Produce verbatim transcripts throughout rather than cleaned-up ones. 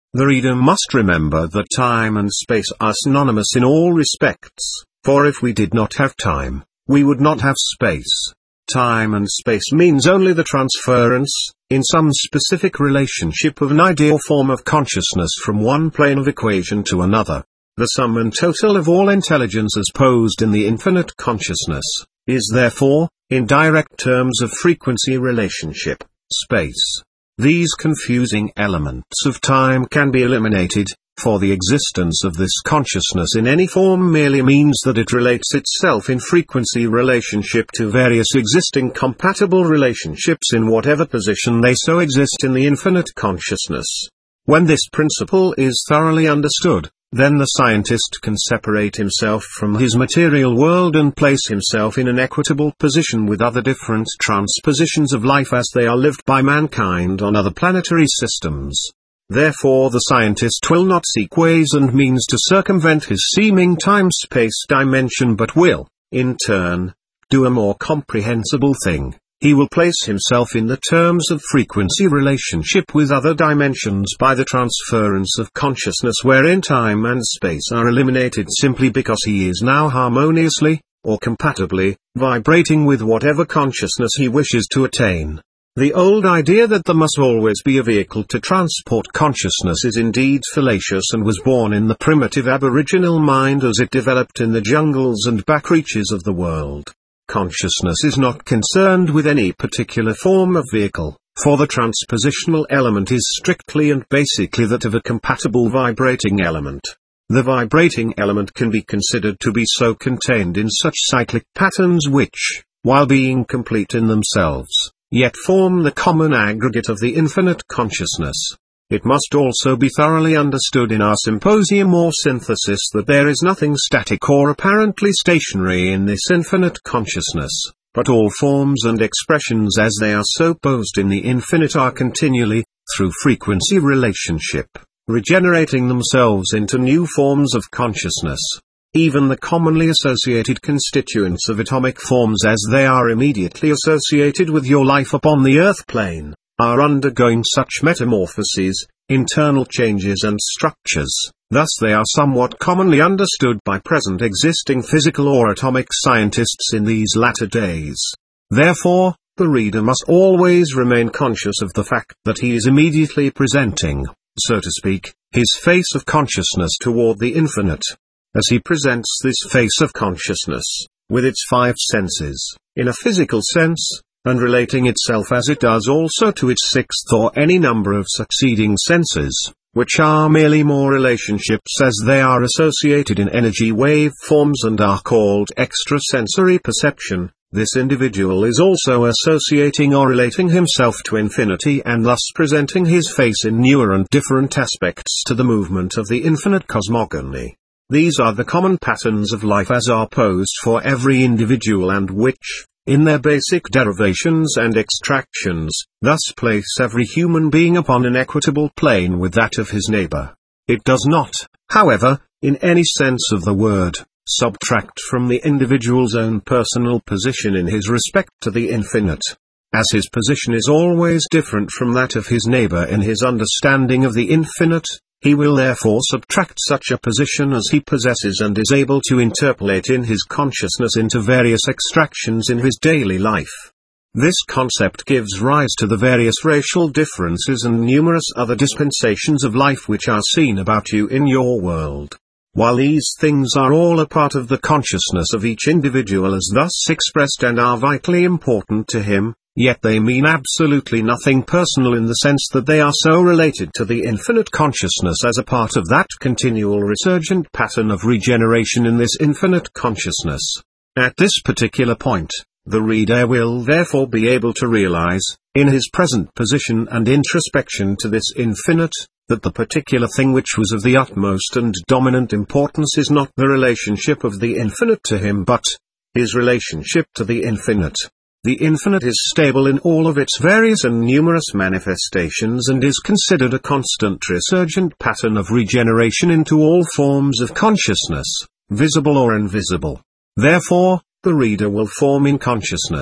The reader must remember that time and space are synonymous in all respects, for if we did not have time, we would not have space. Time and space means only the transference, in some specific relationship of an idea or form of consciousness from one plane of equation to another. The sum and total of all intelligence as posed in the infinite consciousness, is therefore, in direct terms of frequency relationship, space. These confusing elements of time can be eliminated, for the existence of this consciousness in any form merely means that it relates itself in frequency relationship to various existing compatible relationships in whatever position they so exist in the infinite consciousness. When this principle is thoroughly understood, then the scientist can separate himself from his material world and place himself in an equitable position with other different transpositions of life as they are lived by mankind on other planetary systems. Therefore the scientist will not seek ways and means to circumvent his seeming time-space dimension but will, in turn, do a more comprehensible thing. He will place himself in the terms of frequency relationship with other dimensions by the transference of consciousness wherein time and space are eliminated simply because he is now harmoniously, or compatibly, vibrating with whatever consciousness he wishes to attain. The old idea that there must always be a vehicle to transport consciousness is indeed fallacious and was born in the primitive aboriginal mind as it developed in the jungles and back reaches of the world. Consciousness is not concerned with any particular form of vehicle, for the transpositional element is strictly and basically that of a compatible vibrating element. The vibrating element can be considered to be so contained in such cyclic patterns which, while being complete in themselves, yet form the common aggregate of the infinite consciousness. It must also be thoroughly understood in our symposium or synthesis that there is nothing static or apparently stationary in this infinite consciousness, but all forms and expressions as they are so posed in the infinite are continually, through frequency relationship, regenerating themselves into new forms of consciousness. Even the commonly associated constituents of atomic forms as they are immediately associated with your life upon the earth plane, are undergoing such metamorphoses, internal changes and structures, thus they are somewhat commonly understood by present existing physical or atomic scientists in these latter days. Therefore, the reader must always remain conscious of the fact that he is immediately presenting, so to speak, his face of consciousness toward the infinite. As he presents this face of consciousness, with its five senses, in a physical sense, and relating itself as it does also to its sixth or any number of succeeding senses, which are merely more relationships as they are associated in energy wave forms and are called extrasensory perception, this individual is also associating or relating himself to infinity and thus presenting his face in newer and different aspects to the movement of the infinite cosmogony. These are the common patterns of life as are posed for every individual and which, in their basic derivations and extractions, thus place every human being upon an equitable plane with that of his neighbor. It does not, however, in any sense of the word, subtract from the individual's own personal position in his respect to the infinite. As his position is always different from that of his neighbor in his understanding of the infinite, he will therefore subtract such a position as he possesses and is able to interpolate in his consciousness into various extractions in his daily life. This concept gives rise to the various racial differences and numerous other dispensations of life which are seen about you in your world. While these things are all a part of the consciousness of each individual as thus expressed and are vitally important to him, yet they mean absolutely nothing personal in the sense that they are so related to the infinite consciousness as a part of that continual resurgent pattern of regeneration in this infinite consciousness. At this particular point, the reader will therefore be able to realize, in his present position and introspection to this infinite, that the particular thing which was of the utmost and dominant importance is not the relationship of the infinite to him but his relationship to the infinite. The infinite is stable in all of its various and numerous manifestations and is considered a constant resurgent pattern of regeneration into all forms of consciousness, visible or invisible. Therefore, the reader will form in consciousness,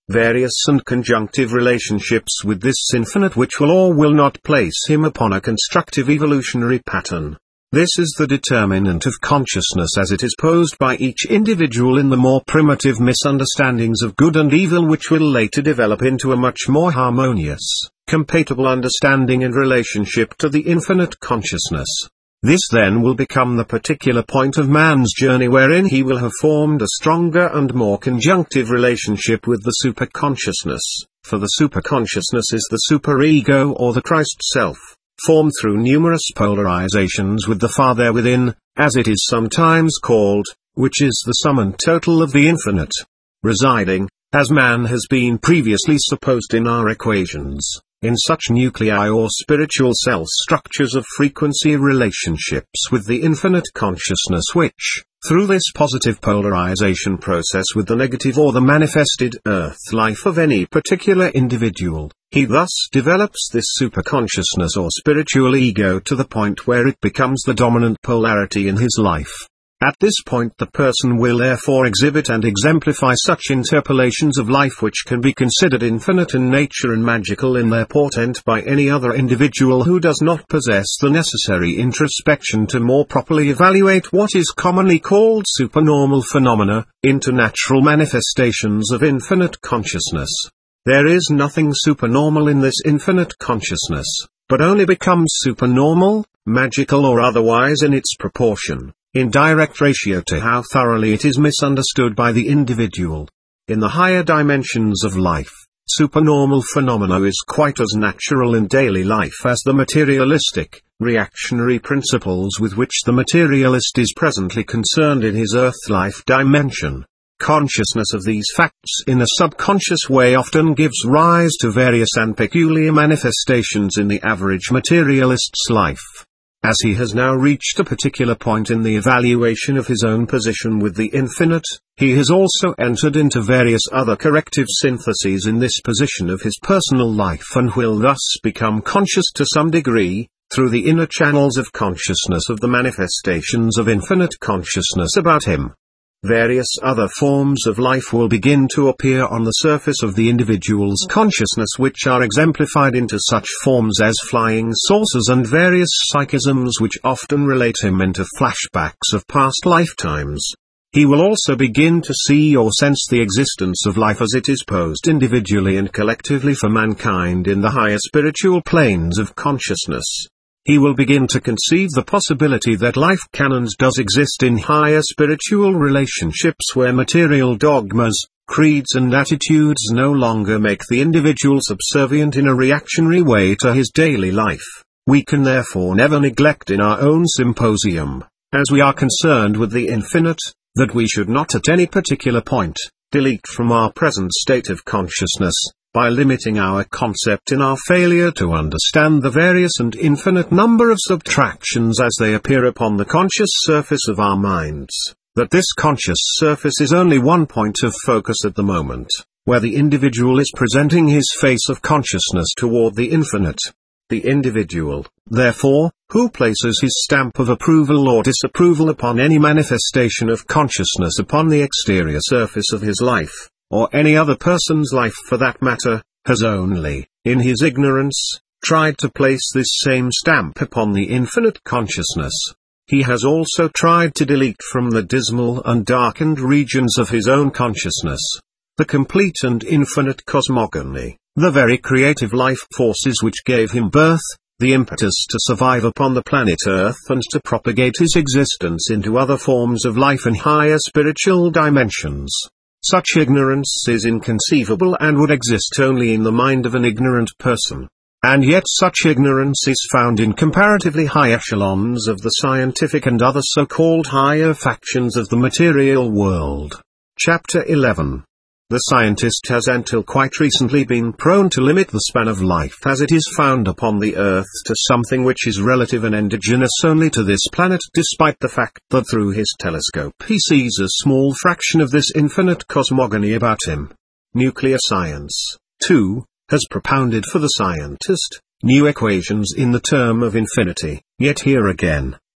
various and conjunctive relationships with this infinite which will or will not place him upon a constructive evolutionary pattern. This is the determinant of consciousness as it is posed by each individual in the more primitive misunderstandings of good and evil, which will later develop into a much more harmonious, compatible understanding and relationship to the infinite consciousness. This then will become the particular point of man's journey wherein he will have formed a stronger and more conjunctive relationship with the superconsciousness, for the superconsciousness is the superego or the Christ self, formed through numerous polarizations with the Father within, as it is sometimes called, which is the sum and total of the infinite, residing, as man has been previously supposed in our equations, in such nuclei or spiritual cell structures of frequency relationships with the infinite consciousness which, through this positive polarization process with the negative or the manifested earth life of any particular individual, he thus develops this superconsciousness or spiritual ego to the point where it becomes the dominant polarity in his life. At this point the person will therefore exhibit and exemplify such interpolations of life which can be considered infinite in nature and magical in their portent by any other individual who does not possess the necessary introspection to more properly evaluate what is commonly called supernormal phenomena, internatural manifestations of infinite consciousness. There is nothing supernormal in this infinite consciousness, but only becomes supernormal, magical or otherwise in its proportion, in direct ratio to how thoroughly it is misunderstood by the individual. In the higher dimensions of life, supernormal phenomena is quite as natural in daily life as the materialistic, reactionary principles with which the materialist is presently concerned in his earth life dimension. Consciousness of these facts in a subconscious way often gives rise to various and peculiar manifestations in the average materialist's life. As he has now reached a particular point in the evaluation of his own position with the infinite, he has also entered into various other corrective syntheses in this position of his personal life and will thus become conscious to some degree, through the inner channels of consciousness of the manifestations of infinite consciousness about him. Various other forms of life will begin to appear on the surface of the individual's consciousness which are exemplified into such forms as flying saucers and various psychisms which often relate him into flashbacks of past lifetimes. He will also begin to see or sense the existence of life as it is posed individually and collectively for mankind in the higher spiritual planes of consciousness. He will begin to conceive the possibility that life canons does exist in higher spiritual relationships where material dogmas, creeds and attitudes no longer make the individual subservient in a reactionary way to his daily life. We can therefore never neglect in our own symposium, as we are concerned with the infinite, that we should not at any particular point, delete from our present state of consciousness, by limiting our concept in our failure to understand the various and infinite number of subtractions as they appear upon the conscious surface of our minds, that this conscious surface is only one point of focus at the moment, where the individual is presenting his face of consciousness toward the infinite. The individual, therefore, who places his stamp of approval or disapproval upon any manifestation of consciousness upon the exterior surface of his life, or any other person's life for that matter, has only, in his ignorance, tried to place this same stamp upon the infinite consciousness. He has also tried to delete from the dismal and darkened regions of his own consciousness, the complete and infinite cosmogony, the very creative life forces which gave him birth, the impetus to survive upon the planet Earth and to propagate his existence into other forms of life in higher spiritual dimensions. Such ignorance is inconceivable and would exist only in the mind of an ignorant person. And yet such ignorance is found in comparatively high echelons of the scientific and other so-called higher factions of the material world. Chapter eleven. The scientist has until quite recently been prone to limit the span of life as it is found upon the Earth to something which is relative and endogenous only to this planet, despite the fact that through his telescope he sees a small fraction of this infinite cosmogony about him. Nuclear science, too, has propounded for the scientist new equations in the term of infinity, yet here again,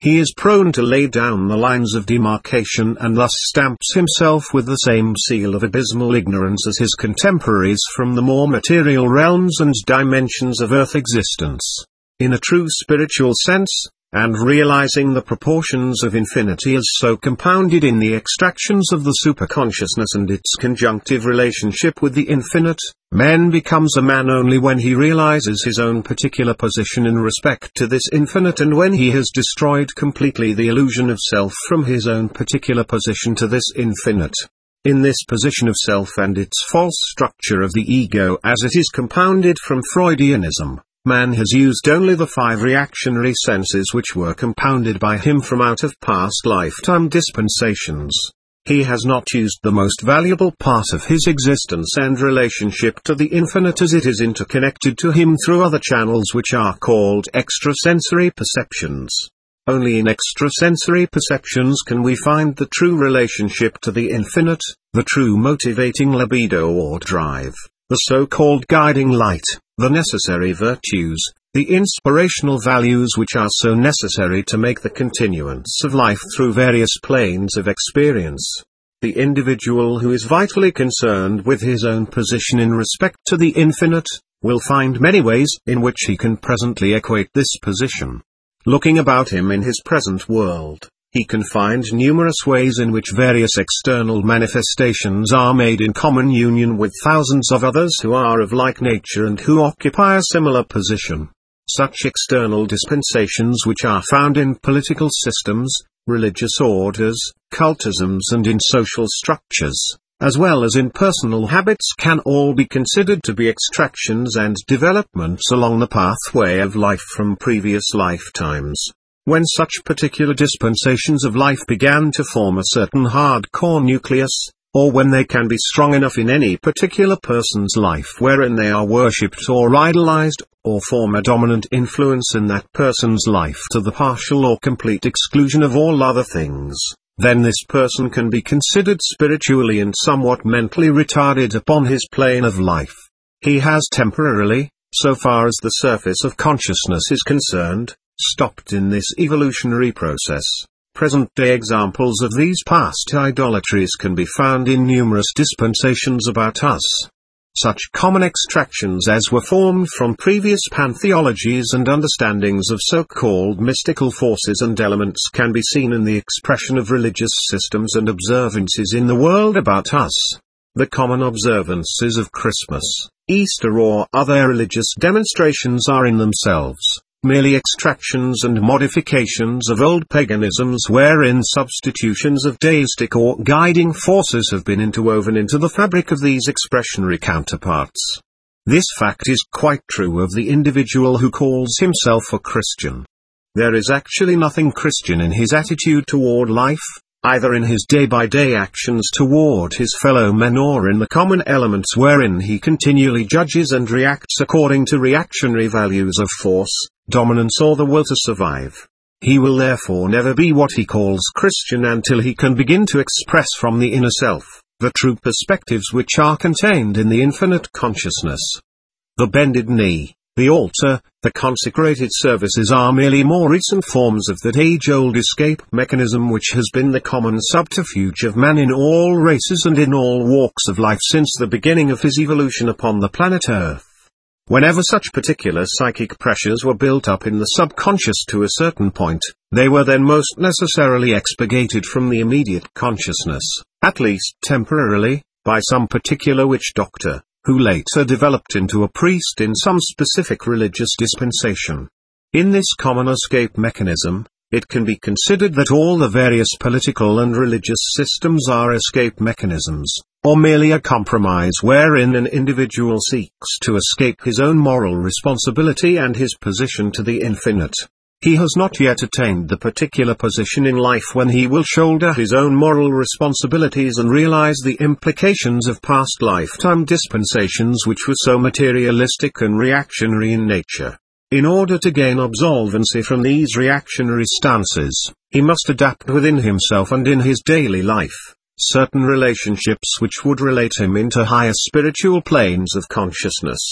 He is prone to lay down the lines of demarcation and thus stamps himself with the same seal of abysmal ignorance as his contemporaries from the more material realms and dimensions of earth existence. In a true spiritual sense, and realizing the proportions of infinity as so compounded in the extractions of the superconsciousness and its conjunctive relationship with the infinite, man becomes a man only when he realizes his own particular position in respect to this infinite and when he has destroyed completely the illusion of self from his own particular position to this infinite. In this position of self and its false structure of the ego as it is compounded from Freudianism, man has used only the five reactionary senses which were compounded by him from out of past lifetime dispensations. He has not used the most valuable part of his existence and relationship to the infinite as it is interconnected to him through other channels which are called extrasensory perceptions. Only in extrasensory perceptions can we find the true relationship to the infinite, the true motivating libido or drive, the so-called guiding light, the necessary virtues, the inspirational values which are so necessary to make the continuance of life through various planes of experience. The individual who is vitally concerned with his own position in respect to the infinite, will find many ways in which he can presently equate this position. Looking about him in his present world, he can find numerous ways in which various external manifestations are made in common union with thousands of others who are of like nature and who occupy a similar position. Such external dispensations which are found in political systems, religious orders, cultisms and in social structures, as well as in personal habits can all be considered to be extractions and developments along the pathway of life from previous lifetimes. When such particular dispensations of life began to form a certain hardcore nucleus, or when they can be strong enough in any particular person's life wherein they are worshipped or idolized, or form a dominant influence in that person's life to the partial or complete exclusion of all other things, then this person can be considered spiritually and somewhat mentally retarded upon his plane of life. He has temporarily, so far as the surface of consciousness is concerned, stopped in this evolutionary process. Present-day examples of these past idolatries can be found in numerous dispensations about us. Such common extractions as were formed from previous pantheologies and understandings of so-called mystical forces and elements can be seen in the expression of religious systems and observances in the world about us. The common observances of Christmas, Easter or other religious demonstrations are in themselves merely extractions and modifications of old paganisms wherein substitutions of deistic or guiding forces have been interwoven into the fabric of these expressionary counterparts. This fact is quite true of the individual who calls himself a Christian. There is actually nothing Christian in his attitude toward life, either in his day-by-day actions toward his fellow men or in the common elements wherein he continually judges and reacts according to reactionary values of force, dominance or the will to survive. He will therefore never be what he calls Christian until he can begin to express from the inner self, the true perspectives which are contained in the infinite consciousness. The bended knee, the altar, the consecrated services are merely more recent forms of that age-old escape mechanism which has been the common subterfuge of man in all races and in all walks of life since the beginning of his evolution upon the planet Earth. Whenever such particular psychic pressures were built up in the subconscious to a certain point, they were then most necessarily expurgated from the immediate consciousness, at least temporarily, by some particular witch doctor, who later developed into a priest in some specific religious dispensation. In this common escape mechanism, it can be considered that all the various political and religious systems are escape mechanisms, or merely a compromise wherein an individual seeks to escape his own moral responsibility and his position to the infinite. He has not yet attained the particular position in life when he will shoulder his own moral responsibilities and realize the implications of past lifetime dispensations which were so materialistic and reactionary in nature. In order to gain absolvency from these reactionary stances, he must adapt within himself and in his daily life certain relationships which would relate him into higher spiritual planes of consciousness.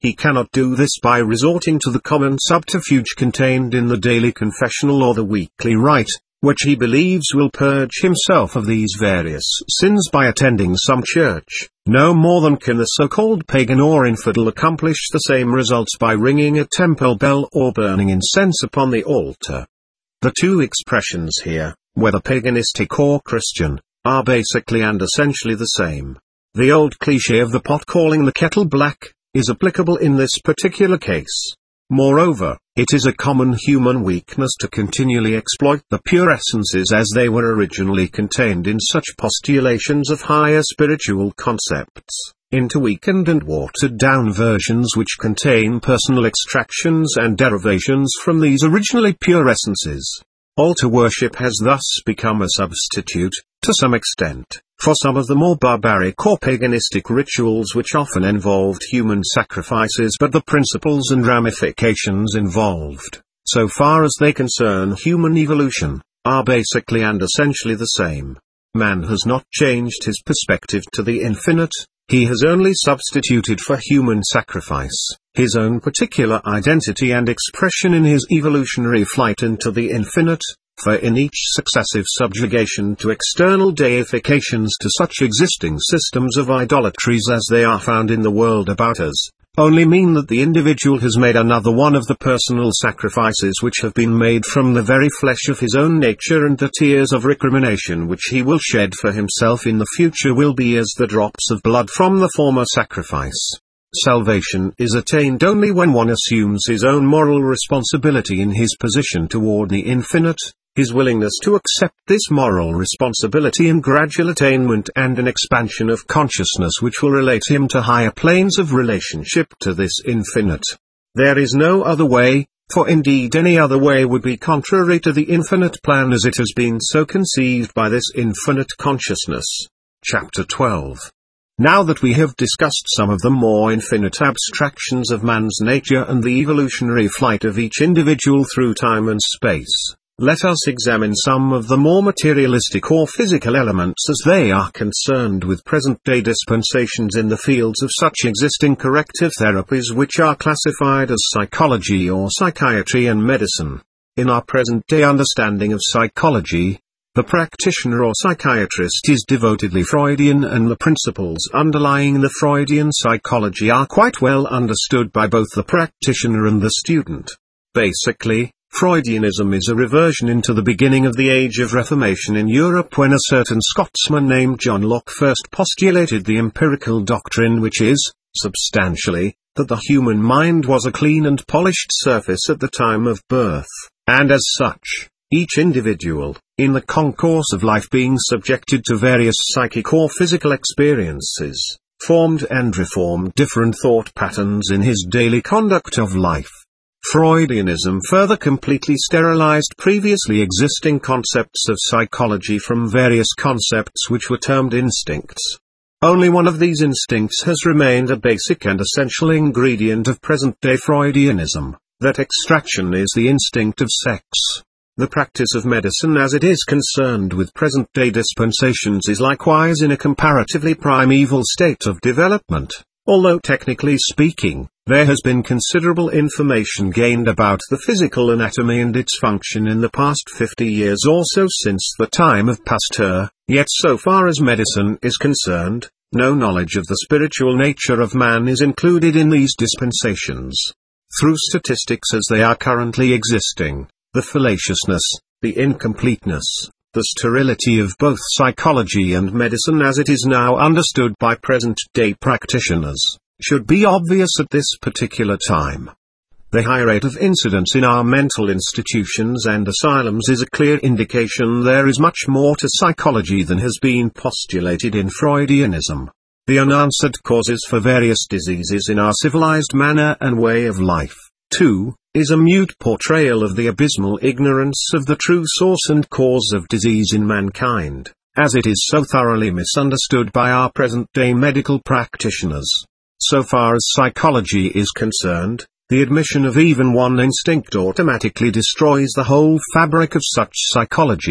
He cannot do this by resorting to the common subterfuge contained in the daily confessional or the weekly rite, which he believes will purge himself of these various sins by attending some church, no more than can the so-called pagan or infidel accomplish the same results by ringing a temple bell or burning incense upon the altar. The two expressions here, whether paganistic or Christian, are basically and essentially the same. The old cliché of the pot calling the kettle black is applicable in this particular case. Moreover, it is a common human weakness to continually exploit the pure essences as they were originally contained in such postulations of higher spiritual concepts, into weakened and watered-down versions which contain personal extractions and derivations from these originally pure essences. Altar worship has thus become a substitute, to some extent, for some of the more barbaric or paganistic rituals which often involved human sacrifices, but the principles and ramifications involved, so far as they concern human evolution, are basically and essentially the same. Man has not changed his perspective to the infinite, he has only substituted for human sacrifice his own particular identity and expression in his evolutionary flight into the infinite. For in each successive subjugation to external deifications to such existing systems of idolatries as they are found in the world about us, only mean that the individual has made another one of the personal sacrifices which have been made from the very flesh of his own nature, and the tears of recrimination which he will shed for himself in the future will be as the drops of blood from the former sacrifice. Salvation is attained only when one assumes his own moral responsibility in his position toward the infinite, his willingness to accept this moral responsibility in gradual attainment and an expansion of consciousness which will relate him to higher planes of relationship to this infinite. There is no other way, for indeed any other way would be contrary to the infinite plan as it has been so conceived by this infinite consciousness. Chapter twelve. Now that we have discussed some of the more infinite abstractions of man's nature and the evolutionary flight of each individual through time and space, let us examine some of the more materialistic or physical elements as they are concerned with present-day dispensations in the fields of such existing corrective therapies which are classified as psychology or psychiatry and medicine. In our present-day understanding of psychology, the practitioner or psychiatrist is devotedly Freudian, and the principles underlying the Freudian psychology are quite well understood by both the practitioner and the student. Basically, Freudianism is a reversion into the beginning of the Age of Reformation in Europe, when a certain Scotsman named John Locke first postulated the empirical doctrine, which is, substantially, that the human mind was a clean and polished surface at the time of birth, and as such, each individual, in the concourse of life being subjected to various psychic or physical experiences, formed and reformed different thought patterns in his daily conduct of life. Freudianism further completely sterilized previously existing concepts of psychology from various concepts which were termed instincts. Only one of these instincts has remained a basic and essential ingredient of present-day Freudianism, that extraction is the instinct of sex. The practice of medicine as it is concerned with present-day dispensations is likewise in a comparatively primeval state of development, although technically speaking, there has been considerable information gained about the physical anatomy and its function in the past fifty years or so since the time of Pasteur, yet so far as medicine is concerned, no knowledge of the spiritual nature of man is included in these dispensations. Through statistics as they are currently existing, the fallaciousness, the incompleteness, the sterility of both psychology and medicine as it is now understood by present-day practitioners, should be obvious at this particular time. The high rate of incidence in our mental institutions and asylums is a clear indication there is much more to psychology than has been postulated in Freudianism. The unanswered causes for various diseases in our civilized manner and way of life, too, is a mute portrayal of the abysmal ignorance of the true source and cause of disease in mankind, as it is so thoroughly misunderstood by our present-day medical practitioners. So far as psychology is concerned, the admission of even one instinct automatically destroys the whole fabric of such psychology,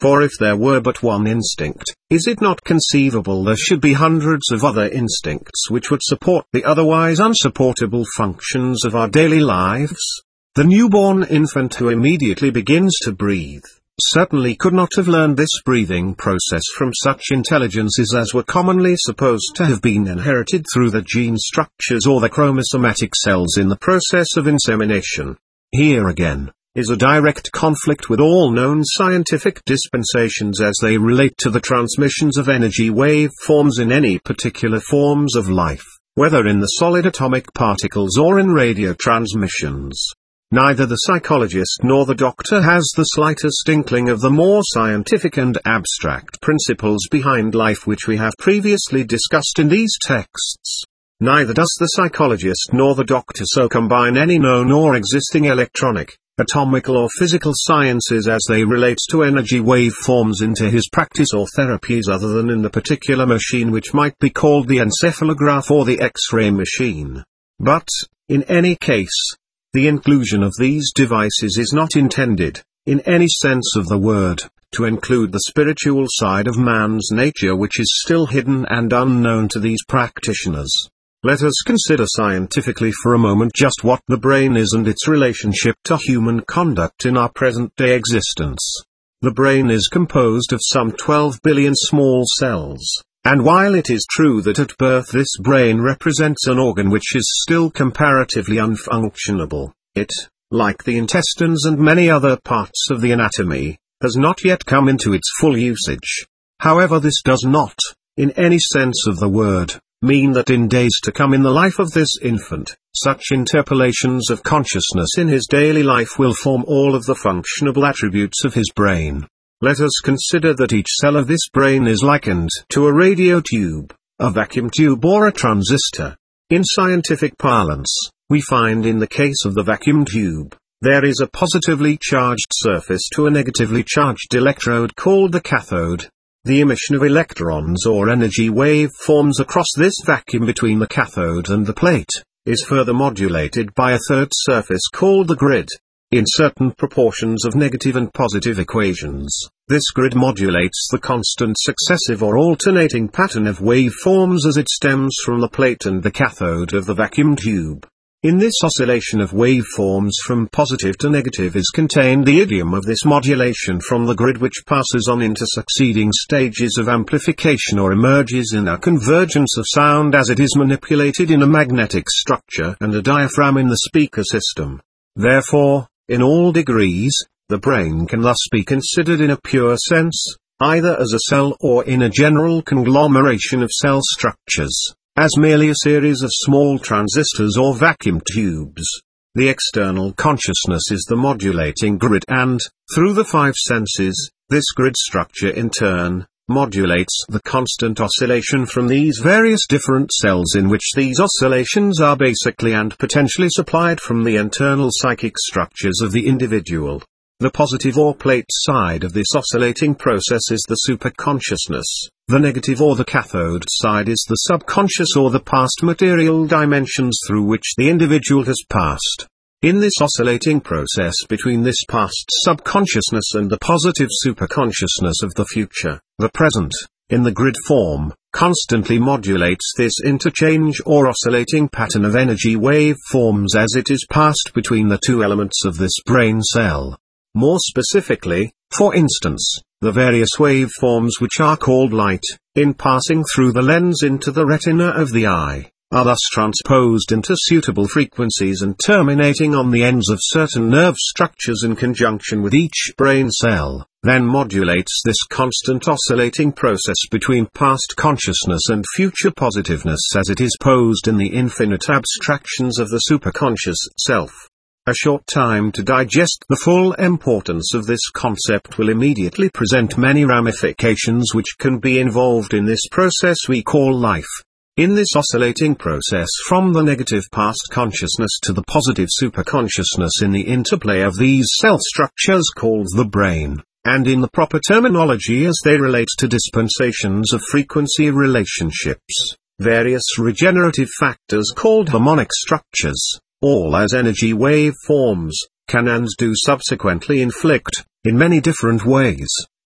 For if there were but one instinct, is it not conceivable there should be hundreds of other instincts which would support the otherwise unsupportable functions of our daily lives? The newborn infant who immediately begins to breathe, certainly could not have learned this breathing process from such intelligences as were commonly supposed to have been inherited through the gene structures or the chromosomatic cells in the process of insemination. Here again is a direct conflict with all known scientific dispensations as they relate to the transmissions of energy wave forms in any particular forms of life, whether in the solid atomic particles or in radio transmissions. Neither the psychologist nor the doctor has the slightest inkling of the more scientific and abstract principles behind life which we have previously discussed in these texts. Neither does the psychologist nor the doctor so combine any known or existing electronic, atomical or physical sciences as they relate to energy wave forms into his practice or therapies other than in the particular machine which might be called the encephalograph or the X-ray machine. But, in any case, the inclusion of these devices is not intended, in any sense of the word, to include the spiritual side of man's nature which is still hidden and unknown to these practitioners. Let us consider scientifically for a moment just what the brain is and its relationship to human conduct in our present-day existence. The brain is composed of some twelve billion small cells, and while it is true that at birth this brain represents an organ which is still comparatively unfunctionable, it, like the intestines and many other parts of the anatomy, has not yet come into its full usage. However, this does not, in any sense of the word, mean that in days to come in the life of this infant, such interpolations of consciousness in his daily life will form all of the functionable attributes of his brain. Let us consider that each cell of this brain is likened to a radio tube, a vacuum tube or a transistor. In scientific parlance, we find in the case of the vacuum tube, there is a positively charged surface to a negatively charged electrode called the cathode. The emission of electrons or energy wave forms across this vacuum between the cathode and the plate is further modulated by a third surface called the grid. In certain proportions of negative and positive equations, this grid modulates the constant successive or alternating pattern of wave forms as it stems from the plate and the cathode of the vacuum tube. In this oscillation of waveforms from positive to negative is contained the idiom of this modulation from the grid which passes on into succeeding stages of amplification or emerges in a convergence of sound as it is manipulated in a magnetic structure and a diaphragm in the speaker system. Therefore, in all degrees, the brain can thus be considered in a pure sense, either as a cell or in a general conglomeration of cell structures, as merely a series of small transistors or vacuum tubes. The external consciousness is the modulating grid and, through the five senses, this grid structure in turn, modulates the constant oscillation from these various different cells in which these oscillations are basically and potentially supplied from the internal psychic structures of the individual. The positive or plate side of this oscillating process is the superconsciousness, the negative or the cathode side is the subconscious or the past material dimensions through which the individual has passed. In this oscillating process between this past subconsciousness and the positive superconsciousness of the future, the present, in the grid form, constantly modulates this interchange or oscillating pattern of energy wave forms as it is passed between the two elements of this brain cell. More specifically, for instance, the various waveforms which are called light, in passing through the lens into the retina of the eye, are thus transposed into suitable frequencies and terminating on the ends of certain nerve structures in conjunction with each brain cell, then modulates this constant oscillating process between past consciousness and future positiveness as it is posed in the infinite abstractions of the superconscious self. A short time to digest the full importance of this concept will immediately present many ramifications which can be involved in this process we call life. In this oscillating process from the negative past consciousness to the positive superconsciousness in the interplay of these cell structures called the brain, and in the proper terminology as they relate to dispensations of frequency relationships, various regenerative factors called harmonic structures, all as energy wave forms, can and do subsequently inflict, in many different ways,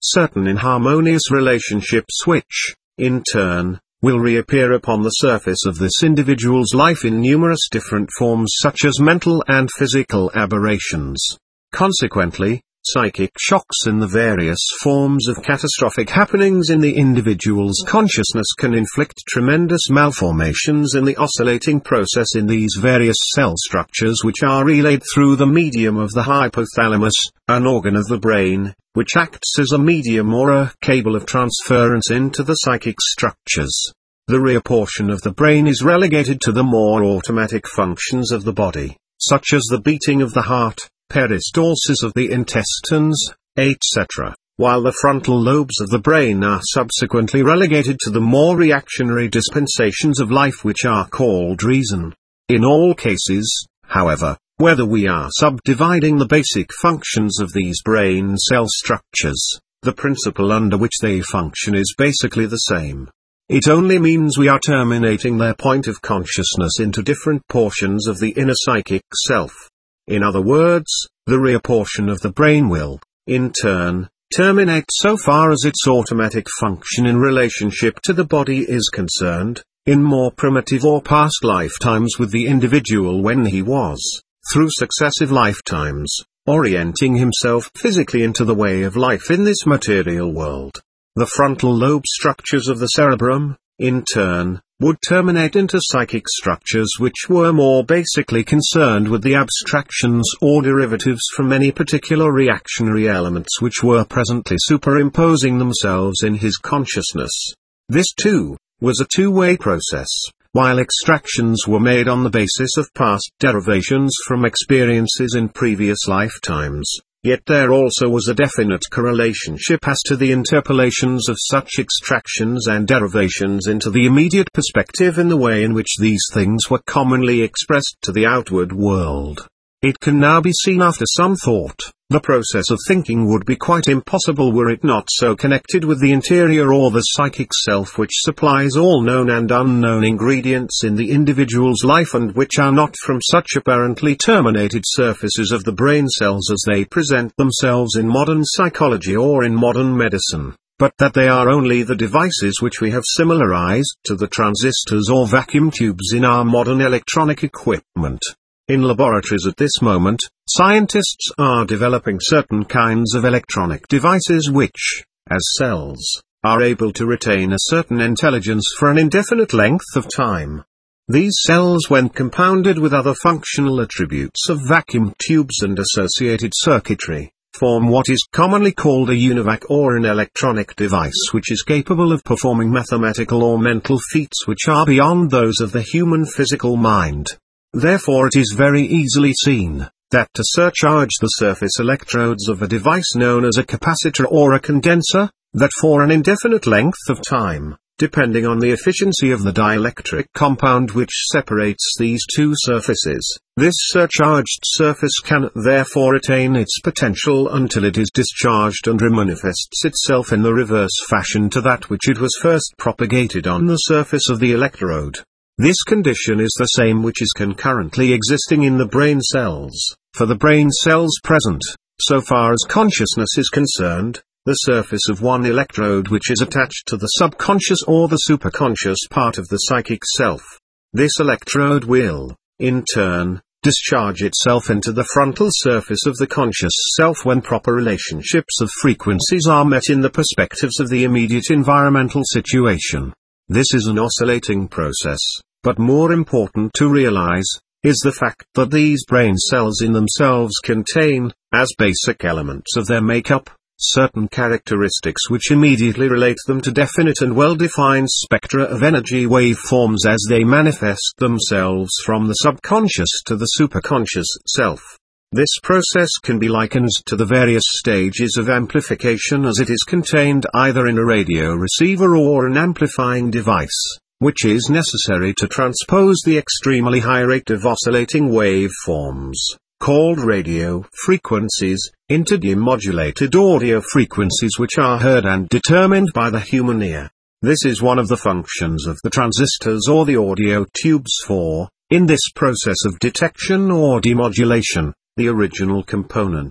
certain inharmonious relationships which, in turn, will reappear upon the surface of this individual's life in numerous different forms such as mental and physical aberrations. Consequently, psychic shocks in the various forms of catastrophic happenings in the individual's consciousness can inflict tremendous malformations in the oscillating process in these various cell structures which are relayed through the medium of the hypothalamus, an organ of the brain, which acts as a medium or a cable of transference into the psychic structures. The rear portion of the brain is relegated to the more automatic functions of the body, such as the beating of the heart, peristalsis of the intestines, et cetera, while the frontal lobes of the brain are subsequently relegated to the more reactionary dispensations of life which are called reason. In all cases, however, whether we are subdividing the basic functions of these brain cell structures, the principle under which they function is basically the same. It only means we are terminating their point of consciousness into different portions of the inner psychic self. In other words, the rear portion of the brain will, in turn, terminate so far as its automatic function in relationship to the body is concerned, in more primitive or past lifetimes with the individual when he was, through successive lifetimes, orienting himself physically into the way of life in this material world. The frontal lobe structures of the cerebrum, in turn, would terminate into psychic structures which were more basically concerned with the abstractions or derivatives from any particular reactionary elements which were presently superimposing themselves in his consciousness. This too, was a two-way process. While extractions were made on the basis of past derivations from experiences in previous lifetimes, yet there also was a definite correlationship as to the interpolations of such extractions and derivations into the immediate perspective in the way in which these things were commonly expressed to the outward world. It can now be seen after some thought, the process of thinking would be quite impossible were it not so connected with the interior or the psychic self which supplies all known and unknown ingredients in the individual's life and which are not from such apparently terminated surfaces of the brain cells as they present themselves in modern psychology or in modern medicine, but that they are only the devices which we have similarized to the transistors or vacuum tubes in our modern electronic equipment. In laboratories at this moment, scientists are developing certain kinds of electronic devices which, as cells, are able to retain a certain intelligence for an indefinite length of time. These cells, when compounded with other functional attributes of vacuum tubes and associated circuitry, form what is commonly called a univac or an electronic device which is capable of performing mathematical or mental feats which are beyond those of the human physical mind. Therefore it is very easily seen, that to surcharge the surface electrodes of a device known as a capacitor or a condenser, that for an indefinite length of time, depending on the efficiency of the dielectric compound which separates these two surfaces, this surcharged surface can therefore retain its potential until it is discharged and remanifests itself in the reverse fashion to that which it was first propagated on the surface of the electrode. This condition is the same which is concurrently existing in the brain cells, for the brain cells present, so far as consciousness is concerned, the surface of one electrode which is attached to the subconscious or the superconscious part of the psychic self. This electrode will, in turn, discharge itself into the frontal surface of the conscious self when proper relationships of frequencies are met in the perspectives of the immediate environmental situation. This is an oscillating process, but more important to realize, is the fact that these brain cells in themselves contain, as basic elements of their makeup, certain characteristics which immediately relate them to definite and well-defined spectra of energy waveforms as they manifest themselves from the subconscious to the superconscious self. This process can be likened to the various stages of amplification as it is contained either in a radio receiver or an amplifying device, which is necessary to transpose the extremely high rate of oscillating waveforms, called radio frequencies, into demodulated audio frequencies which are heard and determined by the human ear. This is one of the functions of the transistors or the audio tubes for, in this process of detection or demodulation, the original component,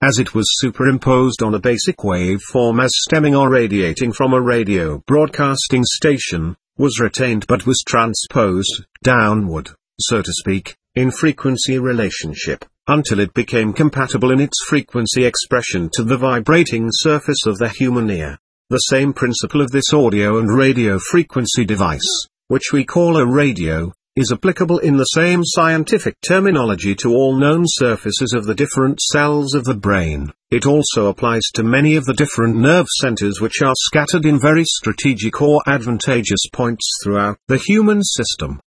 as it was superimposed on a basic waveform as stemming or radiating from a radio broadcasting station, was retained but was transposed, downward, so to speak, in frequency relationship, until it became compatible in its frequency expression to the vibrating surface of the human ear. The same principle of this audio and radio frequency device, which we call a radio, is applicable in the same scientific terminology to all known surfaces of the different cells of the brain. It also applies to many of the different nerve centers which are scattered in very strategic or advantageous points throughout the human system.